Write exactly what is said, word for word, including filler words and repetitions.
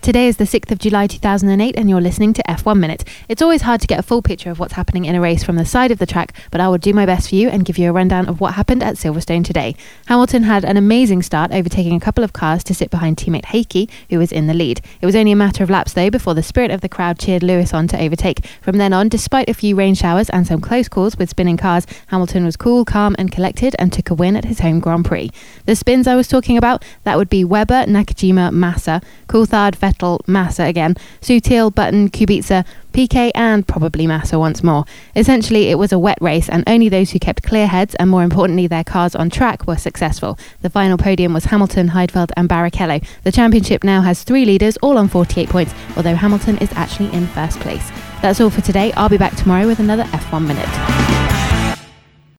Today is the sixth of July two thousand eight and you're listening to F one Minute. It's always hard to get a full picture of what's happening in a race from the side of the track, but I will do my best for you and give you a rundown of what happened at Silverstone today. Hamilton had an amazing start, overtaking a couple of cars to sit behind teammate Heikki, who was in the lead. It was only a matter of laps though before the spirit of the crowd cheered Lewis on to overtake. From then on, despite a few rain showers and some close calls with spinning cars, Hamilton was cool, calm and collected and took a win at his home Grand Prix. The spins I was talking about, that would be Webber, Nakajima, Massa, Coulthard, Vettel, Massa again, Sutil, Button, Kubica, Piquet and probably Massa once more. Essentially, it was a wet race and only those who kept clear heads and more importantly their cars on track were successful. The final podium was Hamilton, Heidfeld and Barrichello. The championship now has three leaders, all on forty-eight points, although Hamilton is actually in first place. That's all for today. I'll be back tomorrow with another F one Minute.